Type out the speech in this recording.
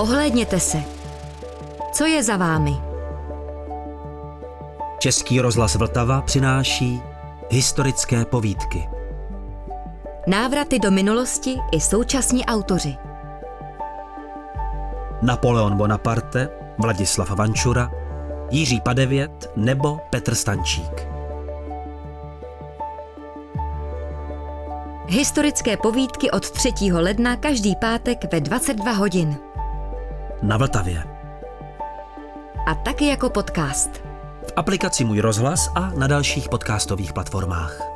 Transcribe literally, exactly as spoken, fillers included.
Ohlédněte se. Co je za vámi? Český rozhlas Vltava přináší historické povídky. Návraty do minulosti i současní autoři. Napoleon Bonaparte, Vladislav Vančura, Jiří Padevět nebo Petr Stančík. Historické povídky od třetího ledna každý pátek ve dvacet dva hodin. Na Vltavě. A taky jako podcast. V aplikaci Můj rozhlas a na dalších podcastových platformách.